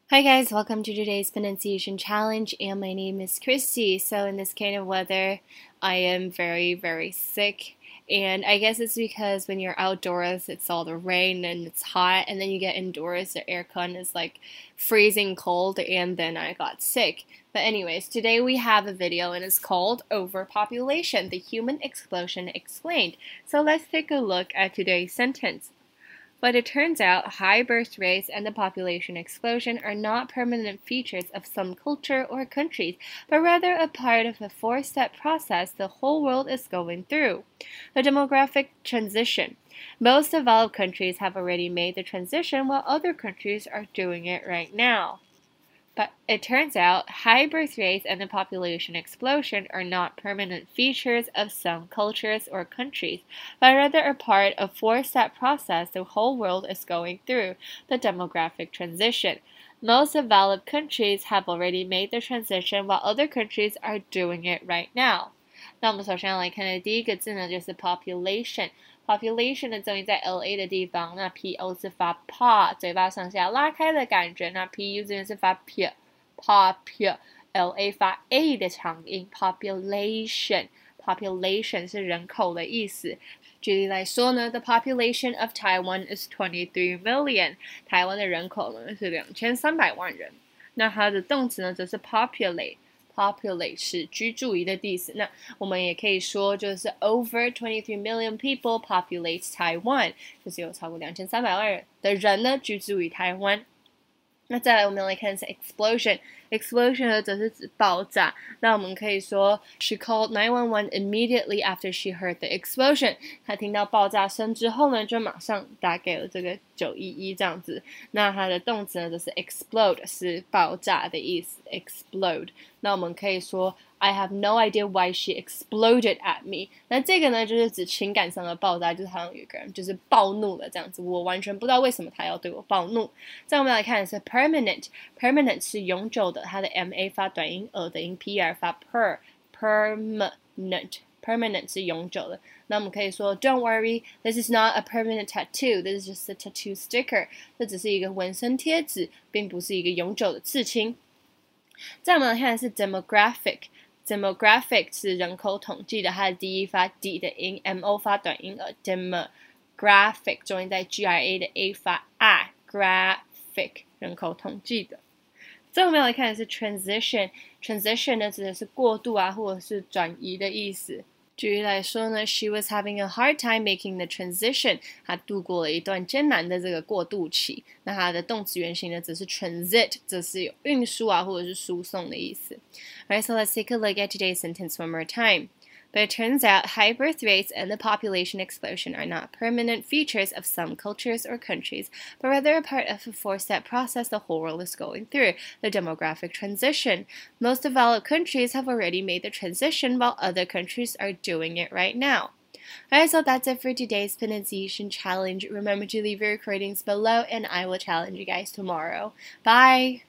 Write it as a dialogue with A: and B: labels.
A: Hi guys, welcome to today's pronunciation challenge, and my name is Christy. So in this kind of weather, I am very sick, and I guess it's because when you're outdoors, it's all the rain and it's hot, and then you get indoors, the aircon is like freezing cold, and then I got sick. But anyways, today we have a video and it's called Overpopulation, the Human Explosion Explained. So let's take a look at today's sentence. But it turns out high birth rates and the population explosion are not permanent features of some culture or countries, but rather a part of a four-step process the whole world is going through. The demographic transition. Most developed countries have already made the transition, while other countries are doing it right now. But it turns out high birth rates and the population explosion are not permanent features of some cultures or countries, but rather a part of a four-step process the whole world is going through, the demographic transition. Most developed countries have already made the transition, while other countries are doing it right now. 那我们首先要来看的第一个字呢，就是 population。population 的重音在 LA 的地方，那 PO 是发 pa， 嘴巴上下拉开的感觉，那 PU 这边是发 p，LA 发 A 的长音 population 是人口的意思。举例来说呢 ，The population of Taiwan is 23 million， 台湾的人口呢是2300万人。那它的动词呢则是 populate。populate 是居住于的意思，那我们也可以说就是 over 23 million people populate Taiwan， 就是有超过2300万人的人呢居住于台湾。那再来我们来看的是 explosion 呢则是指爆炸，那我们可以说 She called 911 immediately after she heard the explosion， 她听到爆炸声之后呢就马上打给了这个911这样子。那它的动词呢就是 explode， 是爆炸的意思 explode。那我们可以说 I have no idea why she exploded at me， 那这个呢就是指情感上的爆炸，就是好像有一个人就是暴怒了这样子，我完全不知道为什么他要对我暴怒。再我们来看的是 permanent 是永久的，它的 ma 发短音的音 per 发 permanent 是永久的。那我们可以说 Don't worry, this is not a permanent tattoo, this is just a tattoo sticker， 这只是一个纹身贴纸，并不是一个永久的刺青。再我们来看的是 demographic 是人口统计的，它的第一发 d 的音 mo 发短音demographic 重音在 gra 的 a 发 graphic 人口统计的。最后我们要来看的是 transition 呢指的是过渡啊或者是转移的意思。举例来说呢 She was having a hard time making the transition， 她度过了一段艰难的这个过渡期。那它的动词原形呢则是 transit， 这是有运输啊或者是输送的意思。Alright, so let's take a look at today's sentence one more time. But it turns out high birth rates and the population explosion are not permanent features of some cultures or countries, but rather a part of a four-step process the whole world is going through, the demographic transition. Most developed countries have already made the transition, while other countries are doing it right now. Alright, so that's it for today's pronunciation challenge. Remember to leave your recordings below, and I will challenge you guys tomorrow. Bye!